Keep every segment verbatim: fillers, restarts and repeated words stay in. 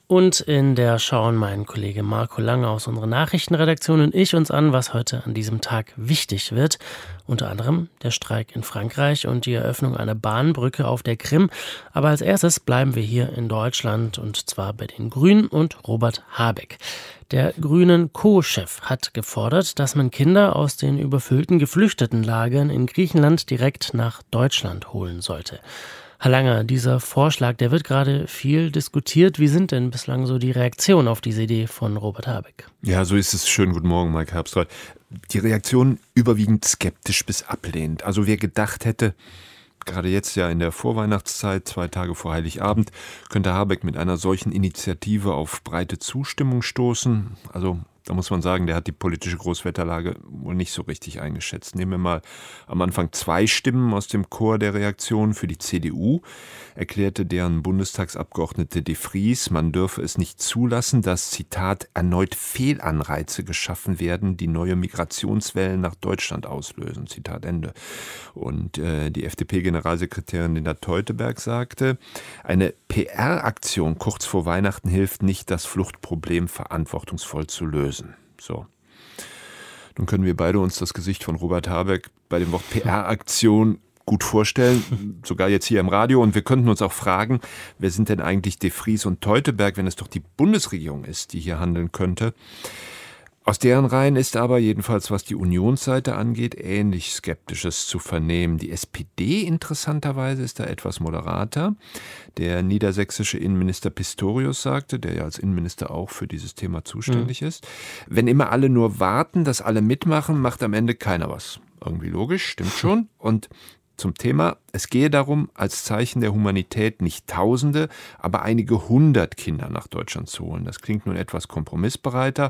Und in der schauen mein Kollege Marco Lange aus unserer Nachrichtenredaktion und ich uns an, was heute an diesem Tag wichtig wird. Unter anderem der Streik in Frankreich und die Eröffnung einer Bahnbrücke auf der Krim. Aber als erstes bleiben wir hier in Deutschland und zwar bei den Grünen und Robert Habeck. Der Grünen Co-Chef hat gefordert, dass man Kinder aus den überfüllten Geflüchtetenlagern in Griechenland direkt nach Deutschland holen sollte. Herr Langer, dieser Vorschlag, der wird gerade viel diskutiert. Wie sind denn bislang so die Reaktionen auf diese Idee von Robert Habeck? Ja, so ist es. Schönen guten Morgen, Mike Herbstreit. Die Reaktion überwiegend skeptisch bis ablehnend. Also wer gedacht hätte, gerade jetzt ja in der Vorweihnachtszeit, zwei Tage vor Heiligabend, könnte Habeck mit einer solchen Initiative auf breite Zustimmung stoßen. Also da muss man sagen, der hat die politische Großwetterlage wohl nicht so richtig eingeschätzt. Nehmen wir mal am Anfang zwei Stimmen aus dem Chor der Reaktion. Für die C D U erklärte deren Bundestagsabgeordnete de Vries, man dürfe es nicht zulassen, dass, Zitat, erneut Fehlanreize geschaffen werden, die neue Migrationswellen nach Deutschland auslösen, Zitat Ende. Und äh, die F D P-Generalsekretärin Linda Teuteberg sagte, eine P R-Aktion kurz vor Weihnachten hilft nicht, das Fluchtproblem verantwortungsvoll zu lösen. So. Nun können wir beide uns das Gesicht von Robert Habeck bei dem Wort P R-Aktion gut vorstellen, sogar jetzt hier im Radio. Und wir könnten uns auch fragen, wer sind denn eigentlich de Vries und Teuteberg, wenn es doch die Bundesregierung ist, die hier handeln könnte? Aus deren Reihen ist aber, jedenfalls was die Unionsseite angeht, ähnlich Skeptisches zu vernehmen. Die S P D interessanterweise ist da etwas moderater. Der niedersächsische Innenminister Pistorius sagte, der ja als Innenminister auch für dieses Thema zuständig mhm. ist, wenn immer alle nur warten, dass alle mitmachen, macht am Ende keiner was. Irgendwie logisch, stimmt schon. Und zum Thema, es gehe darum, als Zeichen der Humanität nicht Tausende, aber einige hundert Kinder nach Deutschland zu holen. Das klingt nun etwas kompromissbereiter.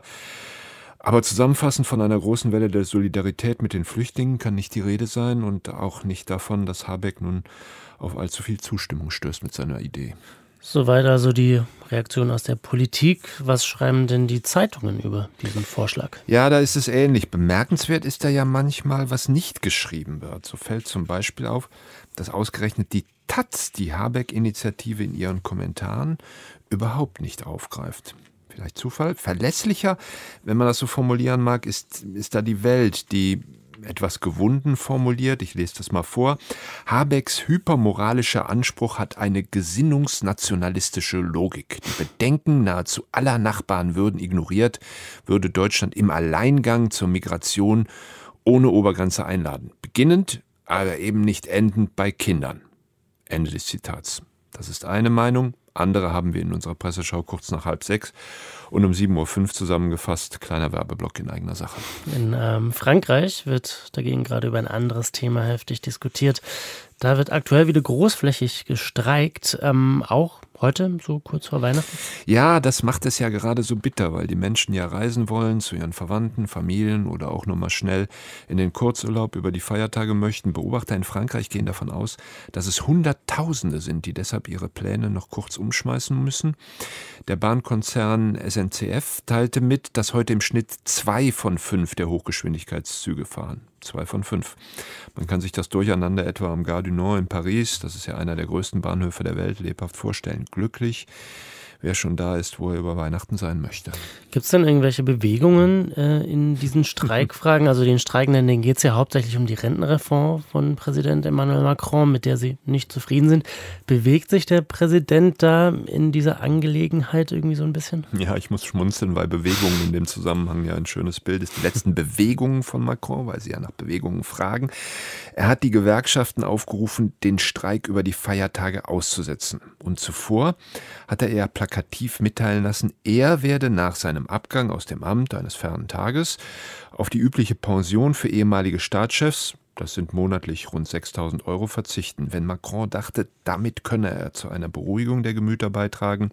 Aber zusammenfassend von einer großen Welle der Solidarität mit den Flüchtlingen kann nicht die Rede sein und auch nicht davon, dass Habeck nun auf allzu viel Zustimmung stößt mit seiner Idee. Soweit also die Reaktion aus der Politik. Was schreiben denn die Zeitungen über diesen Vorschlag? Ja, da ist es ähnlich. Bemerkenswert ist da ja manchmal, was nicht geschrieben wird. So fällt zum Beispiel auf, dass ausgerechnet die Taz die Habeck-Initiative in ihren Kommentaren überhaupt nicht aufgreift. Vielleicht Zufall. Verlässlicher, wenn man das so formulieren mag, ist, ist da die Welt, die etwas gewunden formuliert. Ich lese das mal vor. Habecks hypermoralischer Anspruch hat eine gesinnungsnationalistische Logik. Die Bedenken nahezu aller Nachbarn würden ignoriert, würde Deutschland im Alleingang zur Migration ohne Obergrenze einladen. Beginnend, aber eben nicht endend bei Kindern. Ende des Zitats. Das ist eine Meinung. Andere haben wir in unserer Presseschau kurz nach halb sechs und um sieben Uhr fünf zusammengefasst. Kleiner Werbeblock in eigener Sache. In ähm, Frankreich wird dagegen gerade über ein anderes Thema heftig diskutiert. Da wird aktuell wieder großflächig gestreikt, ähm, auch heute, so kurz vor Weihnachten. Ja, das macht es ja gerade so bitter, weil die Menschen ja reisen wollen zu ihren Verwandten, Familien oder auch nur mal schnell in den Kurzurlaub über die Feiertage möchten. Beobachter in Frankreich gehen davon aus, dass es Hunderttausende sind, die deshalb ihre Pläne noch kurz umschmeißen müssen. Der Bahnkonzern S N C F teilte mit, dass heute im Schnitt zwei von fünf der Hochgeschwindigkeitszüge fahren. Zwei von fünf. Man kann sich das Durcheinander etwa am Gare du Nord in Paris, das ist ja einer der größten Bahnhöfe der Welt, lebhaft vorstellen. Glücklich, wer schon da ist, wo er über Weihnachten sein möchte. Gibt es denn irgendwelche Bewegungen äh, in diesen Streikfragen? Also den Streikenden, denen geht es ja hauptsächlich um die Rentenreform von Präsident Emmanuel Macron, mit der sie nicht zufrieden sind. Bewegt sich der Präsident da in dieser Angelegenheit irgendwie so ein bisschen? Ja, ich muss schmunzeln, weil Bewegungen in dem Zusammenhang ja ein schönes Bild ist. Die letzten Bewegungen von Macron, weil sie ja nach Bewegungen fragen. Er hat die Gewerkschaften aufgerufen, den Streik über die Feiertage auszusetzen. Und zuvor hat er eher plakativ mitteilen lassen, er werde nach seinem Abgang aus dem Amt eines fernen Tages auf die übliche Pension für ehemalige Staatschefs, das sind monatlich rund sechstausend Euro, verzichten. Wenn Macron dachte, damit könne er zu einer Beruhigung der Gemüter beitragen,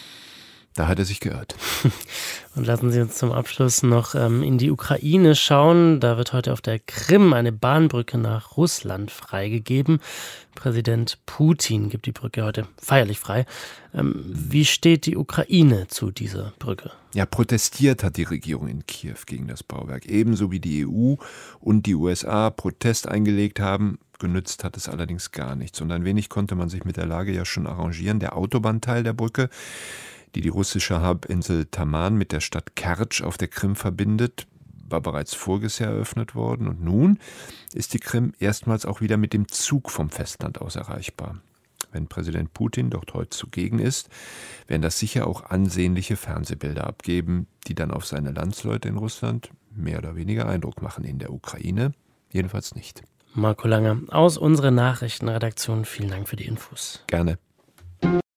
da hat er sich geirrt. Und lassen Sie uns zum Abschluss noch ähm, in die Ukraine schauen. Da wird heute auf der Krim eine Bahnbrücke nach Russland freigegeben. Präsident Putin gibt die Brücke heute feierlich frei. Ähm, wie steht die Ukraine zu dieser Brücke? Ja, protestiert hat die Regierung in Kiew gegen das Bauwerk. Ebenso wie die E U und die U S A Protest eingelegt haben. Genützt hat es allerdings gar nichts. Und ein wenig konnte man sich mit der Lage ja schon arrangieren. Der Autobahnteil der Brücke, die die russische Halbinsel Taman mit der Stadt Kertsch auf der Krim verbindet, war bereits voriges Jahr eröffnet worden. Und nun ist die Krim erstmals auch wieder mit dem Zug vom Festland aus erreichbar. Wenn Präsident Putin dort heute zugegen ist, werden das sicher auch ansehnliche Fernsehbilder abgeben, die dann auf seine Landsleute in Russland mehr oder weniger Eindruck machen. In der Ukraine jedenfalls nicht. Marco Lange aus unserer Nachrichtenredaktion, vielen Dank für die Infos. Gerne.